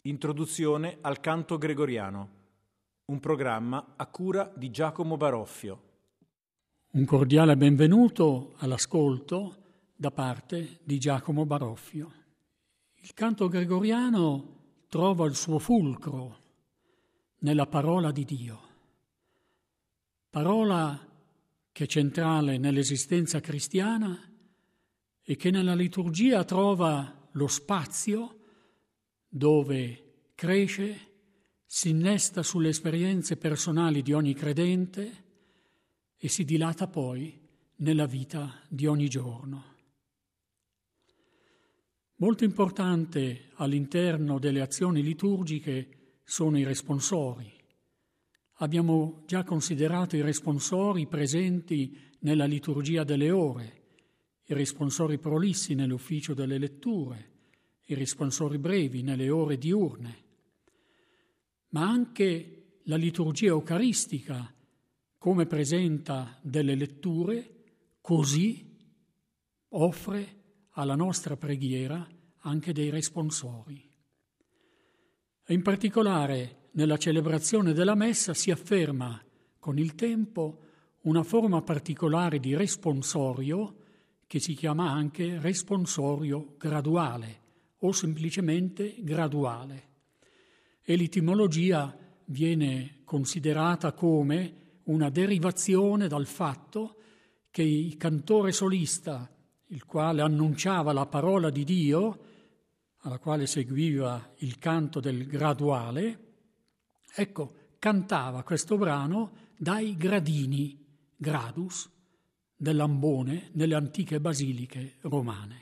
Introduzione al canto gregoriano, un programma a cura di Giacomo Baroffio. Un cordiale benvenuto all'ascolto da parte di Giacomo Baroffio. Il canto gregoriano trova il suo fulcro nella parola di Dio, parola che è centrale nell'esistenza cristiana e che nella liturgia trova lo spazio dove cresce, si innesta sulle esperienze personali di ogni credente e si dilata poi nella vita di ogni giorno. Molto importante all'interno delle azioni liturgiche sono i responsori. Abbiamo già considerato i responsori presenti nella liturgia delle ore, i responsori prolissi nell'ufficio delle letture, i responsori brevi nelle ore diurne, ma anche la liturgia eucaristica, come presenta delle letture, così offre alla nostra preghiera anche dei responsori. E in particolare nella celebrazione della Messa si afferma con il tempo una forma particolare di responsorio che si chiama anche responsorio graduale o semplicemente graduale. E l'etimologia viene considerata come una derivazione dal fatto che il cantore solista, il quale annunciava la parola di Dio, alla quale seguiva il canto del graduale, cantava questo brano dai gradini, gradus, dell'ambone nelle antiche basiliche romane.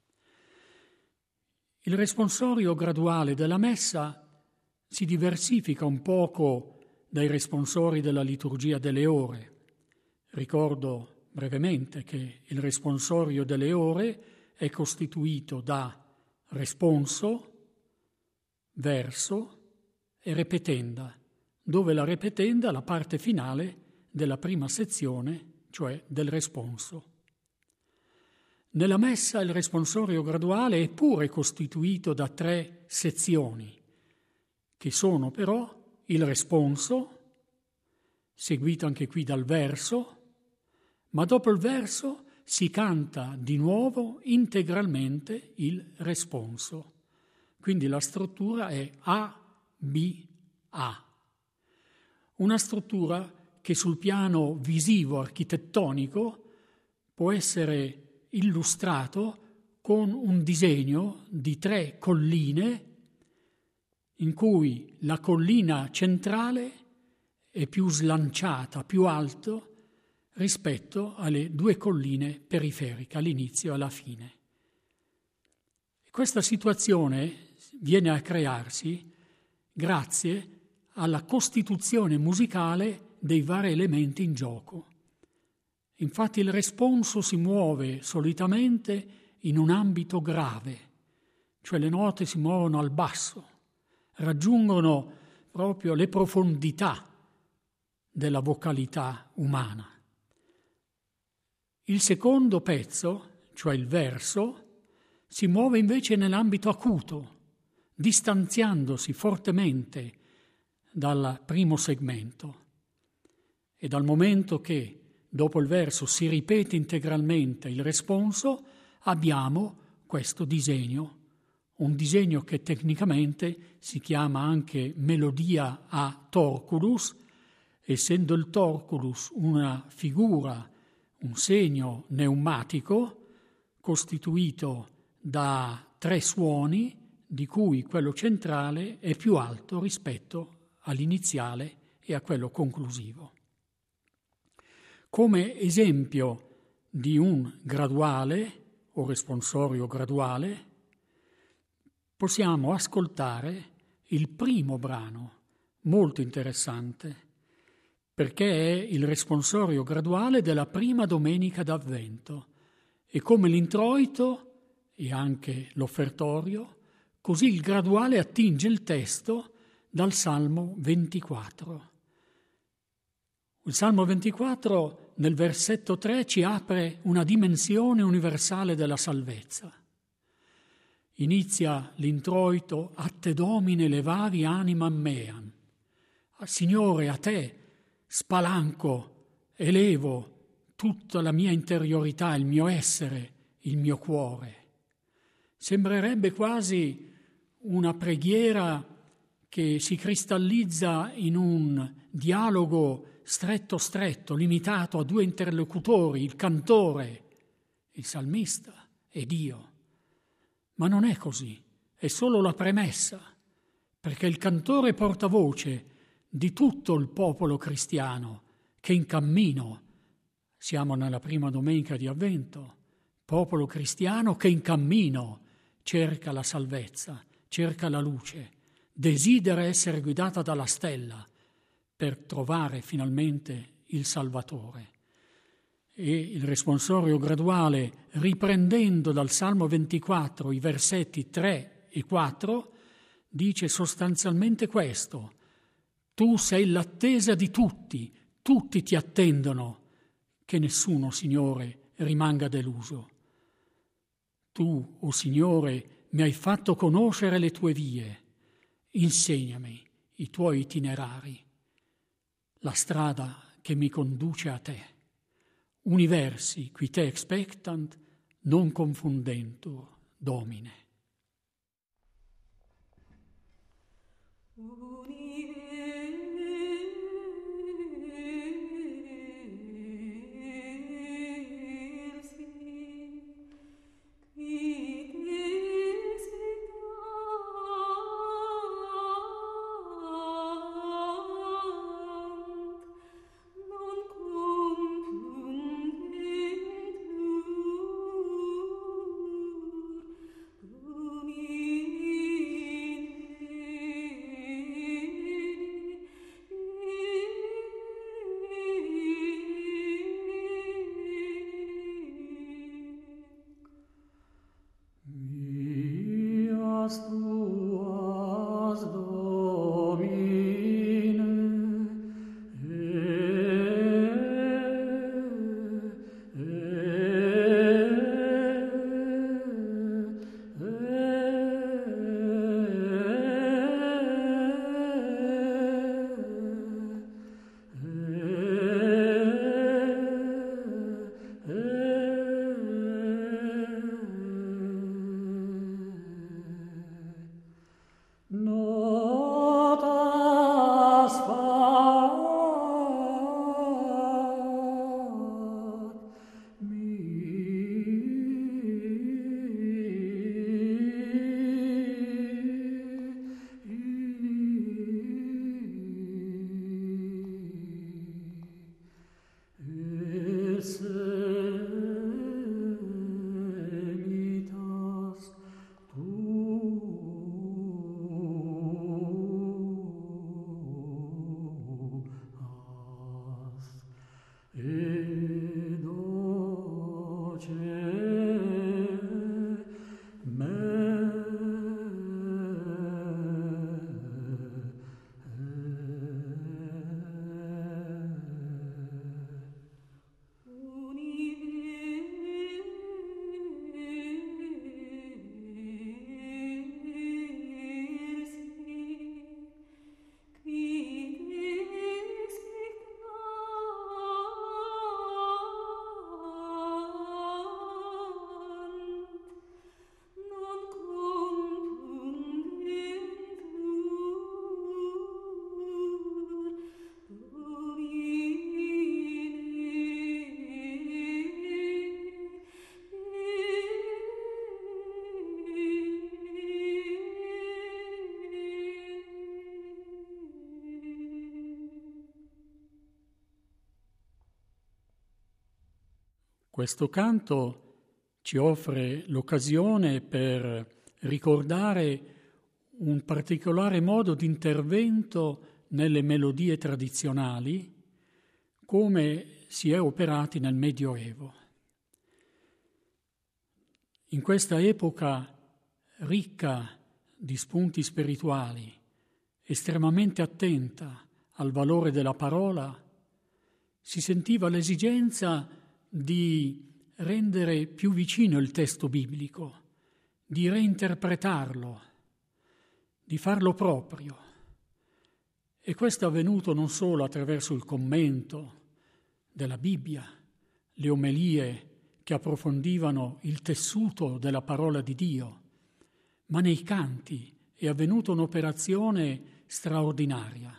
Il responsorio graduale della Messa si diversifica un poco dai responsori della liturgia delle ore. Ricordo brevemente che il responsorio delle ore è costituito da responso, verso e repetenda, dove la repetenda è la parte finale della prima sezione, cioè del responso. Nella Messa il responsorio graduale è pure costituito da 3 sezioni, che sono però il responso, seguito anche qui dal verso, ma dopo il verso si canta di nuovo integralmente il responso. Quindi la struttura è A, B, A. Una struttura che sul piano visivo architettonico può essere illustrato con un disegno di 3 colline in cui la collina centrale è più slanciata, più alto rispetto alle 2 colline periferiche, all'inizio e alla fine. Questa situazione viene a crearsi grazie alla costituzione musicale dei vari elementi in gioco. Infatti il responso si muove solitamente in un ambito grave, cioè le note si muovono al basso, raggiungono proprio le profondità della vocalità umana. Il secondo pezzo, cioè il verso, si muove invece nell'ambito acuto, distanziandosi fortemente dal primo segmento. E dal momento che dopo il verso si ripete integralmente il responso, abbiamo questo disegno, un disegno che tecnicamente si chiama anche melodia a torculus, essendo il torculus una figura, un segno pneumatico costituito da 3 suoni, di cui quello centrale è più alto rispetto all'iniziale e a quello conclusivo. Come esempio di un graduale o responsorio graduale, possiamo ascoltare il primo brano, molto interessante, perché è il responsorio graduale della prima domenica d'Avvento e come l'introito e anche l'offertorio, così il graduale attinge il testo dal Salmo 24. Il Salmo 24 nel versetto 3 ci apre una dimensione universale della salvezza. inizia l'introito "A te Domine levavi animam meam". Signore, a te spalanco, elevo tutta la mia interiorità, il mio essere, il mio cuore. Sembrerebbe quasi una preghiera che si cristallizza in un dialogo stretto, limitato a due interlocutori, il cantore, il salmista e Dio. Ma non è così, è solo la premessa, perché il cantore portavoce di tutto il popolo cristiano che in cammino, siamo nella prima domenica di Avvento, popolo cristiano che in cammino cerca la salvezza, cerca la luce, desidera essere guidata dalla stella per trovare finalmente il Salvatore. E il responsorio graduale, riprendendo dal Salmo 24 i versetti 3 e 4, dice sostanzialmente questo: tu sei l'attesa di tutti, tutti ti attendono, che nessuno, Signore, rimanga deluso. Tu, o Signore, mi hai fatto conoscere le tue vie, insegnami i tuoi itinerari, la strada che mi conduce a te. Universi qui te expectant, non confundentur, Domine. Questo canto ci offre l'occasione per ricordare un particolare modo di intervento nelle melodie tradizionali, come si è operati nel Medioevo. In questa epoca ricca di spunti spirituali, estremamente attenta al valore della parola, si sentiva l'esigenza di rendere più vicino il testo biblico, di reinterpretarlo, di farlo proprio. E questo è avvenuto non solo attraverso il commento della Bibbia, le omelie che approfondivano il tessuto della parola di Dio, ma nei canti è avvenuta un'operazione straordinaria.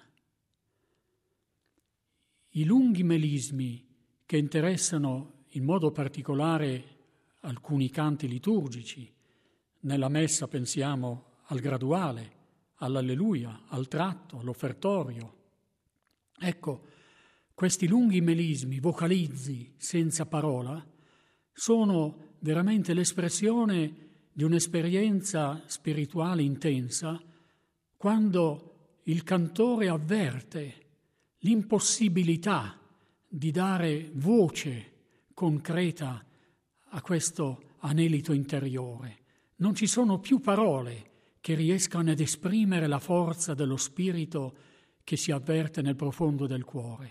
I lunghi melismi che interessano in modo particolare alcuni canti liturgici, nella messa pensiamo al graduale, all'alleluia, al tratto, all'offertorio. Ecco, questi lunghi melismi, vocalizzi senza parola, sono veramente l'espressione di un'esperienza spirituale intensa quando il cantore avverte l'impossibilità di dare voce concreta a questo anelito interiore. Non ci sono più parole che riescano ad esprimere la forza dello spirito che si avverte nel profondo del cuore.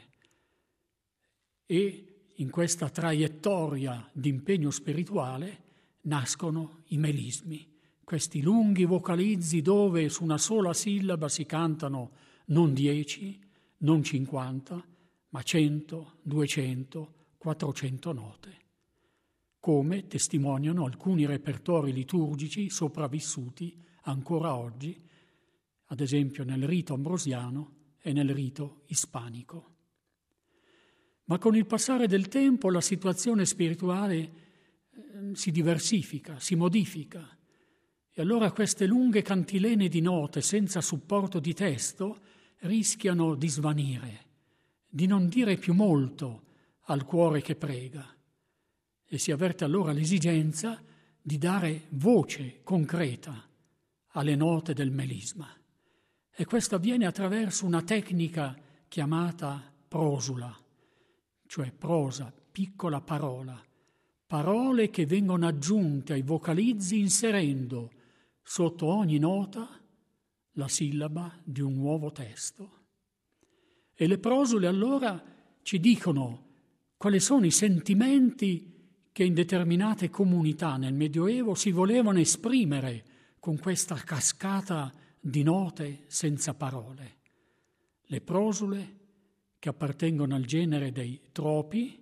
E in questa traiettoria di impegno spirituale nascono i melismi, questi lunghi vocalizzi dove su una sola sillaba si cantano non 10, non 50, ma 100, 200, 400 note, come testimoniano alcuni repertori liturgici sopravvissuti ancora oggi, ad esempio nel rito ambrosiano e nel rito ispanico. Ma con il passare del tempo la situazione spirituale si diversifica, si modifica, e allora queste lunghe cantilene di note senza supporto di testo rischiano di svanire, di non dire più molto al cuore che prega, e si avverte allora l'esigenza di dare voce concreta alle note del melisma. E questo avviene attraverso una tecnica chiamata prosula, cioè prosa, piccola parola, parole che vengono aggiunte ai vocalizzi inserendo sotto ogni nota la sillaba di un nuovo testo. E le prosule allora ci dicono quali sono i sentimenti che in determinate comunità nel Medioevo si volevano esprimere con questa cascata di note senza parole. Le prosule, che appartengono al genere dei tropi,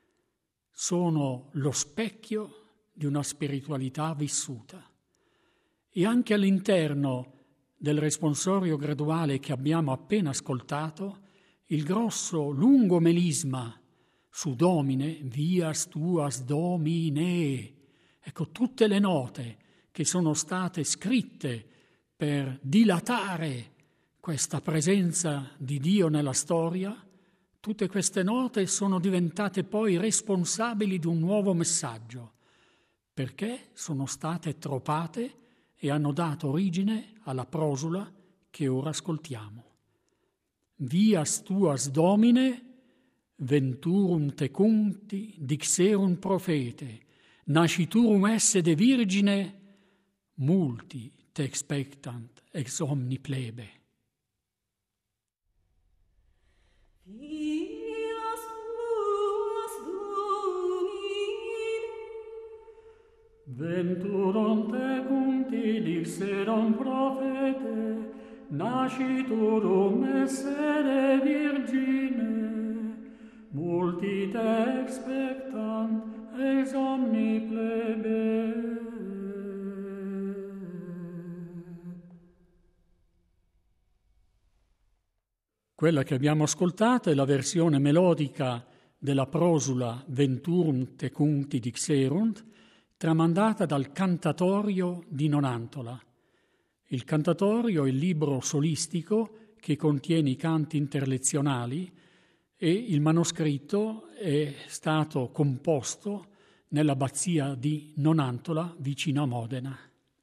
sono lo specchio di una spiritualità vissuta. E anche all'interno del responsorio graduale che abbiamo appena ascoltato, il grosso, lungo melisma su domine, vias tuas domine, ecco tutte le note che sono state scritte per dilatare questa presenza di Dio nella storia, tutte queste note sono diventate poi responsabili di un nuovo messaggio, perché sono state tropate e hanno dato origine alla prosula che ora ascoltiamo. Vias tuas domine, venturum tecunti, dixerunt profete, nasciturum esse de virgine, multi te expectant ex omni plebe. Vias tuas domine, venturum tecunti, dixerunt profete, nasciturum esse de virgine, multi te expectant ex omni plebe. Quella che abbiamo ascoltato è la versione melodica della prosula Venturum tecunti dixerunt, tramandata dal Cantatorio di Nonantola. Il Cantatorio è il libro solistico che contiene i canti interlezionali e il manoscritto è stato composto nell'abbazia di Nonantola, vicino a Modena.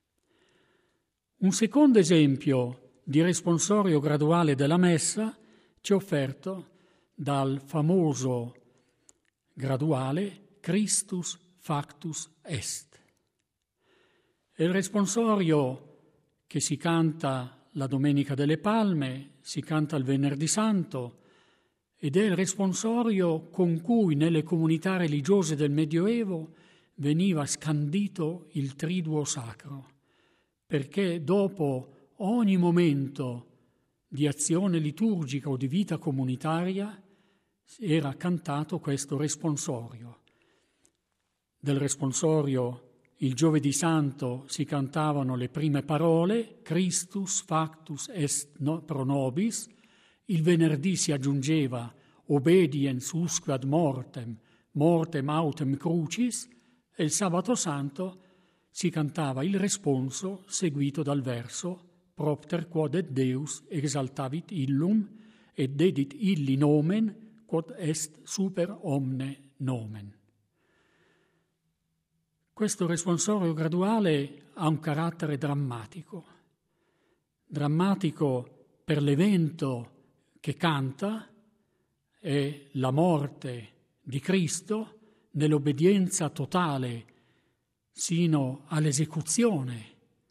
Un secondo esempio di responsorio graduale della Messa ci è offerto dal famoso graduale Christus factus est. È il responsorio che si canta la Domenica delle Palme, si canta il Venerdì Santo, ed è il responsorio con cui nelle comunità religiose del Medioevo veniva scandito il triduo sacro, perché dopo ogni momento di azione liturgica o di vita comunitaria era cantato questo responsorio. Del responsorio il giovedì santo si cantavano le prime parole, Christus factus est pro nobis, il venerdì si aggiungeva obediens usque ad mortem, mortem autem crucis, e il sabato santo si cantava il responso seguito dal verso propter quod et Deus exaltavit illum et dedit illi nomen quod est super omne nomen. Questo responsorio graduale ha un carattere drammatico per l'evento che canta, è la morte di Cristo nell'obbedienza totale sino all'esecuzione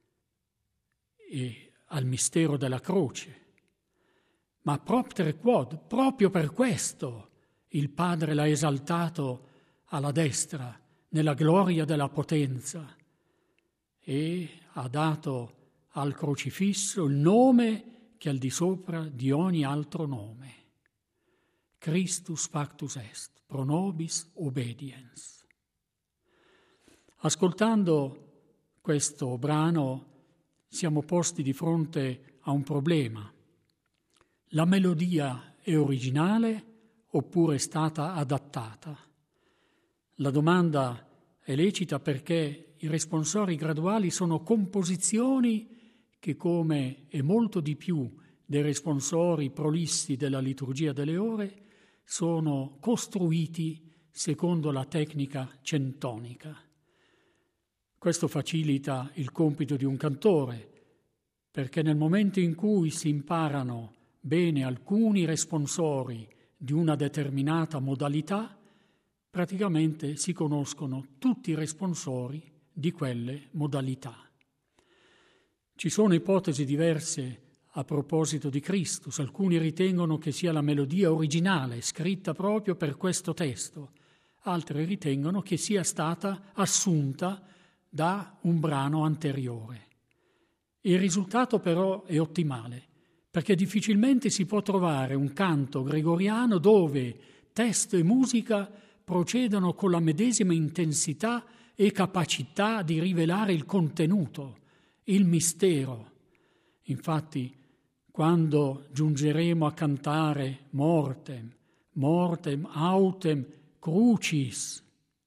e al mistero della croce. Ma propter quod, proprio per questo, il Padre l'ha esaltato alla destra, nella gloria della potenza, e ha dato al crocifisso il nome che è al di sopra di ogni altro nome. Christus factus est, pro nobis obediens. Ascoltando questo brano siamo posti di fronte a un problema. La melodia è originale oppure è stata adattata? La domanda è lecita perché i responsori graduali sono composizioni che, come e molto di più dei responsori prolissi della liturgia delle ore, sono costruiti secondo la tecnica centonica. Questo facilita il compito di un cantore, perché nel momento in cui si imparano bene alcuni responsori di una determinata modalità, praticamente si conoscono tutti i responsori di quelle modalità. Ci sono ipotesi diverse a proposito di Christus. Alcuni ritengono che sia la melodia originale, scritta proprio per questo testo. Altri ritengono che sia stata assunta da un brano anteriore. Il risultato però è ottimale, perché difficilmente si può trovare un canto gregoriano dove testo e musica procedono con la medesima intensità e capacità di rivelare il contenuto, il mistero. Infatti, quando giungeremo a cantare mortem, mortem autem crucis,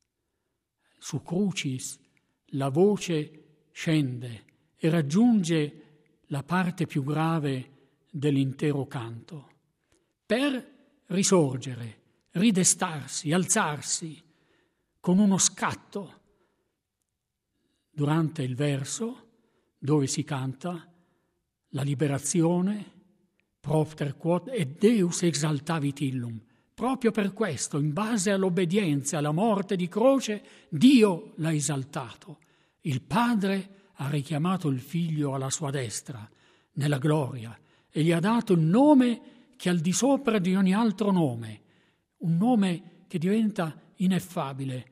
su crucis la voce scende e raggiunge la parte più grave dell'intero canto, per risorgere, ridestarsi, alzarsi con uno scatto durante il verso dove si canta la liberazione propter quod et Deus exaltavit illum. Proprio per questo, in base all'obbedienza, alla morte di croce, Dio l'ha esaltato. Il Padre ha richiamato il Figlio alla sua destra, nella gloria, e gli ha dato il nome che è al di sopra di ogni altro nome, un nome che diventa ineffabile,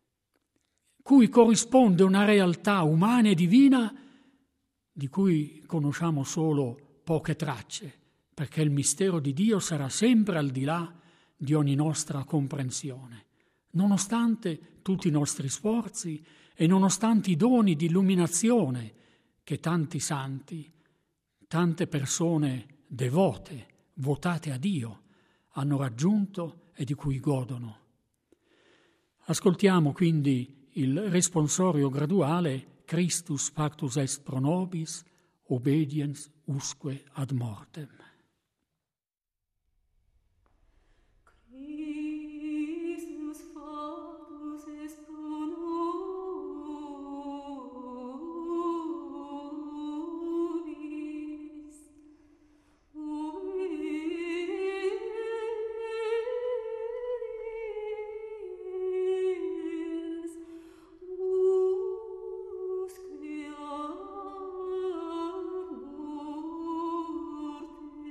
cui corrisponde una realtà umana e divina di cui conosciamo solo poche tracce, perché il mistero di Dio sarà sempre al di là di ogni nostra comprensione. Nonostante tutti i nostri sforzi e nonostante i doni di illuminazione che tanti santi, tante persone devote, votate a Dio, hanno raggiunto e di cui godono. Ascoltiamo quindi il responsorio graduale Christus factus est pro nobis, obediens usque ad mortem. Christus factus est pro nobis, obediens usque ad mortem.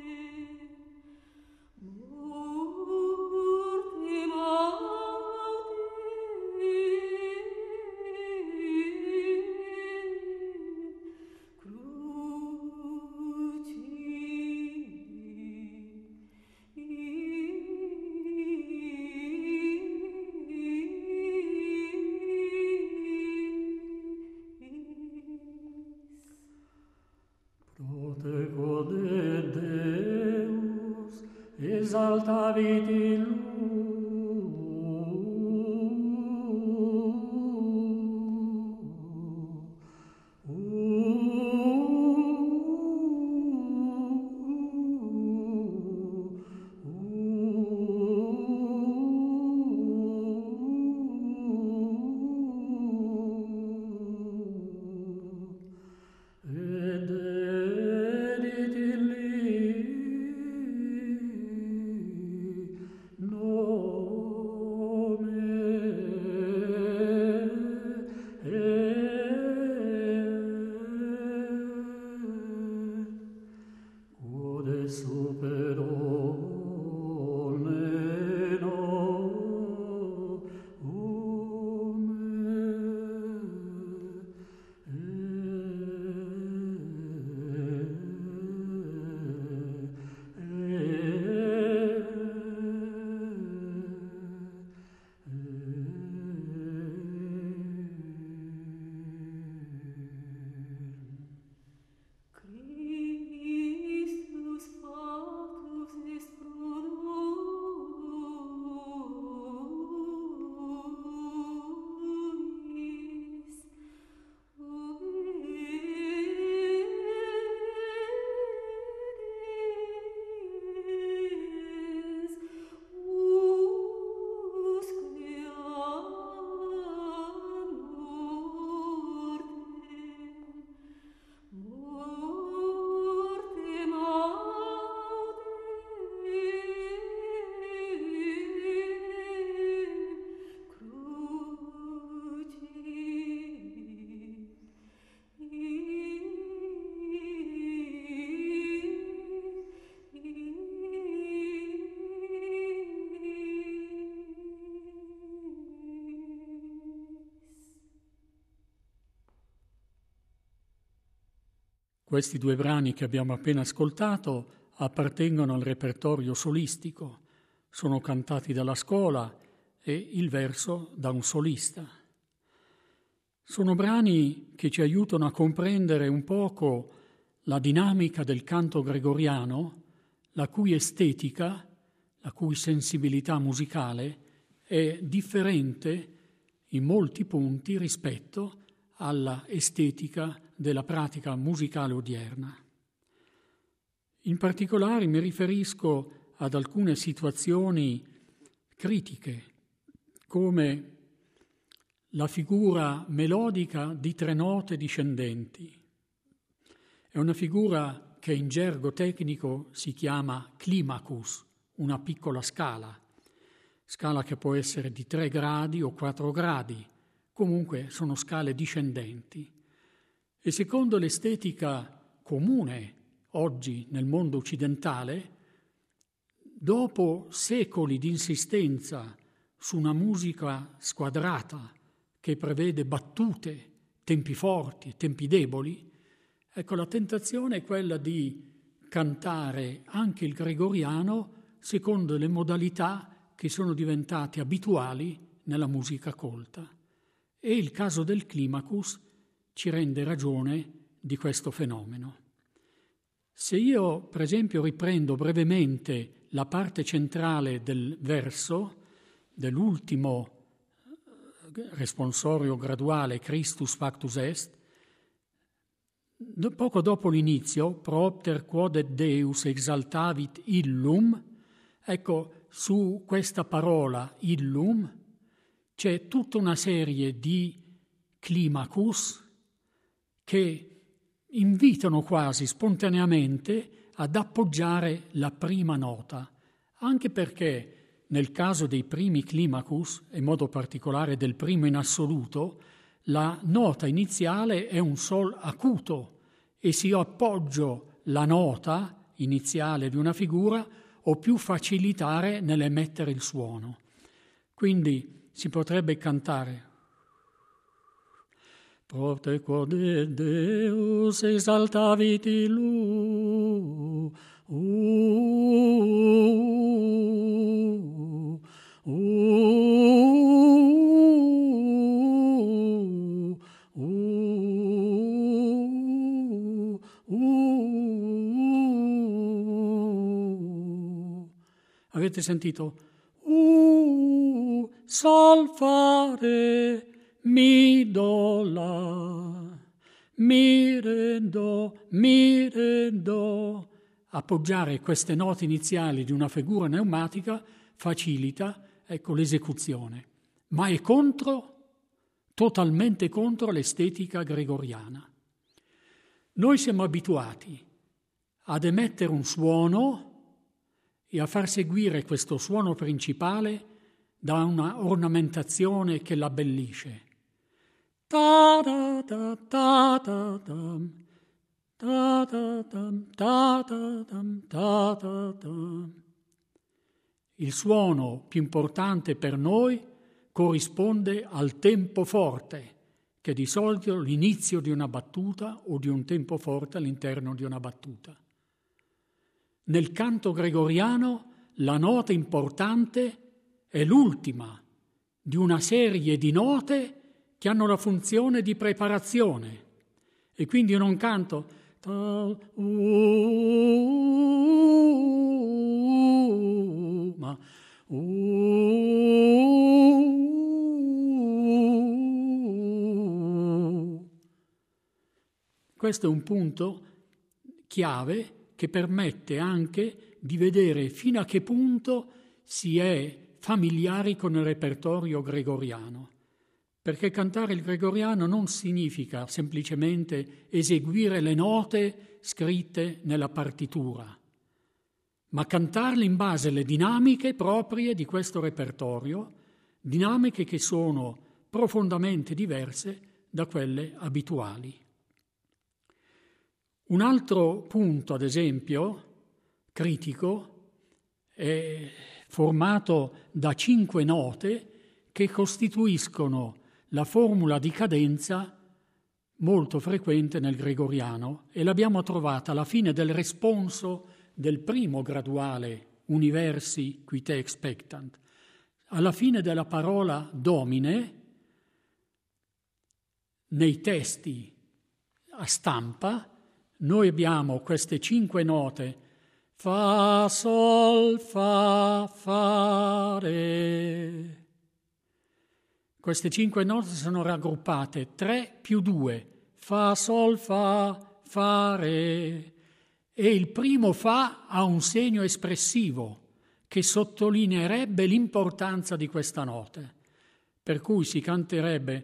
exaltavit illum. Questi due brani che abbiamo appena ascoltato appartengono al repertorio solistico, sono cantati dalla scuola e il verso da un solista. Sono brani che ci aiutano a comprendere un poco la dinamica del canto gregoriano, la cui estetica, la cui sensibilità musicale è differente in molti punti rispetto alla estetica della pratica musicale odierna. In particolare mi riferisco ad alcune situazioni critiche, come la figura melodica di tre note discendenti. È una figura che in gergo tecnico si chiama climacus, una piccola scala che può essere di 3 gradi o 4 gradi, comunque sono scale discendenti. E secondo l'estetica comune oggi nel mondo occidentale, dopo secoli di insistenza su una musica squadrata che prevede battute, tempi forti e tempi deboli, ecco, la tentazione è quella di cantare anche il gregoriano secondo le modalità che sono diventate abituali nella musica colta. E il caso del climacus ci rende ragione di questo fenomeno. Se io, per esempio, riprendo brevemente la parte centrale del verso, dell'ultimo responsorio graduale Christus factus est, poco dopo l'inizio, propter quodet Deus exaltavit illum, ecco, su questa parola illum c'è tutta una serie di climacus che invitano quasi spontaneamente ad appoggiare la prima nota, anche perché nel caso dei primi climacus, e in modo particolare del primo in assoluto, la nota iniziale è un sol acuto e se io appoggio la nota iniziale di una figura ho più facilitare nell'emettere il suono. Quindi si potrebbe cantare Propter quod Deus exaltavit illum, Avete sentito? Sol, fa, re, mi, do, la, mi, re, do, mi, re, do. Appoggiare queste note iniziali di una figura pneumatica facilita, ecco, l'esecuzione, ma è totalmente contro l'estetica gregoriana. Noi siamo abituati ad emettere un suono e a far seguire questo suono principale da una ornamentazione che l'abbellisce. Ta da da ta da dam, ta da dam, ta da dam, ta da dam. Il suono più importante per noi corrisponde al tempo forte, che è di solito l'inizio di una battuta o di un tempo forte all'interno di una battuta. Nel canto gregoriano la nota importante è l'ultima di una serie di note che hanno la funzione di preparazione. E quindi io non canto ma questo è un punto chiave che permette anche di vedere fino a che punto si è familiari con il repertorio gregoriano. Perché cantare il gregoriano non significa semplicemente eseguire le note scritte nella partitura, ma cantarle in base alle dinamiche proprie di questo repertorio, dinamiche che sono profondamente diverse da quelle abituali. Un altro punto, ad esempio, critico, è formato da 5 note che costituiscono la formula di cadenza molto frequente nel gregoriano e l'abbiamo trovata alla fine del responso del primo graduale Universi qui te expectant. Alla fine della parola Domine, nei testi a stampa, noi abbiamo queste 5 note: fa, sol, fa, re. Queste 5 note sono raggruppate 3 più 2, fa, sol, fa, re. E il primo fa ha un segno espressivo che sottolineerebbe l'importanza di questa nota, per cui si canterebbe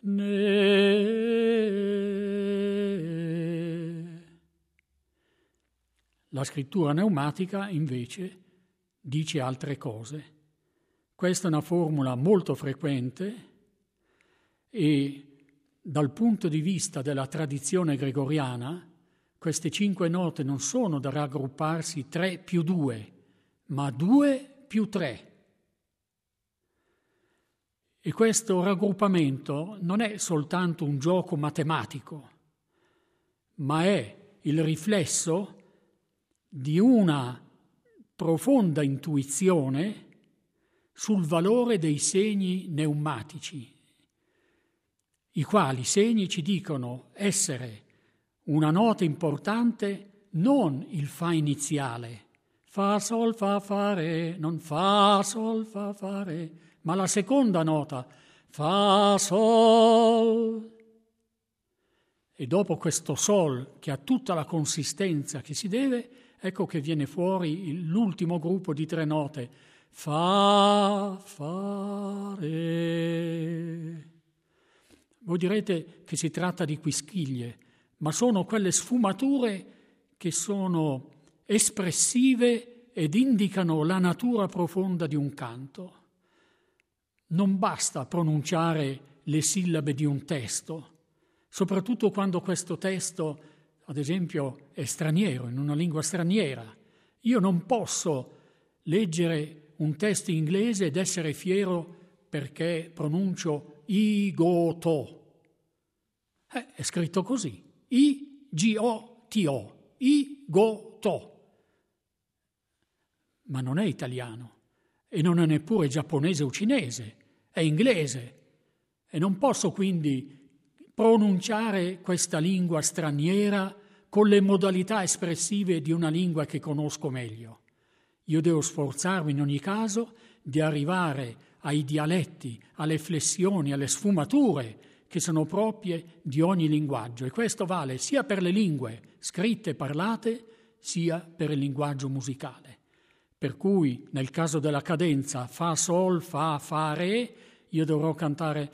La scrittura pneumatica invece dice altre cose. Questa è una formula molto frequente e dal punto di vista della tradizione gregoriana queste 5 note non sono da raggrupparsi 3 più 2, ma 2 più 3. E questo raggruppamento non è soltanto un gioco matematico, ma è il riflesso di una profonda intuizione sul valore dei segni pneumatici, i quali segni ci dicono essere una nota importante non il fa iniziale, fa, sol, fa, re, non fa, sol, fa, re, ma la seconda nota, fa, sol. E dopo questo sol, che ha tutta la consistenza che si deve, ecco che viene fuori l'ultimo gruppo di 3 note, fa, re. Voi direte che si tratta di quisquiglie, ma sono quelle sfumature che sono espressive ed indicano la natura profonda di un canto. Non basta pronunciare le sillabe di un testo, soprattutto quando questo testo, ad esempio, è straniero, in una lingua straniera. Io non posso leggere un testo inglese ed essere fiero perché pronuncio I-go-to. È scritto così, I-G-O-T-O, I-go-to. Ma non è italiano e non è neppure giapponese o cinese, è inglese. E non posso quindi pronunciare questa lingua straniera con le modalità espressive di una lingua che conosco meglio. Io devo sforzarmi in ogni caso di arrivare ai dialetti, alle flessioni, alle sfumature che sono proprie di ogni linguaggio. E questo vale sia per le lingue scritte e parlate, sia per il linguaggio musicale. Per cui, nel caso della cadenza fa, sol, fa, re, io dovrò cantare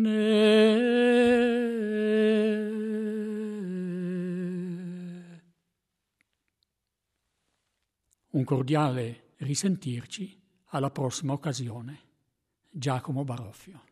Un cordiale risentirci alla prossima occasione. Giacomo Baroffio.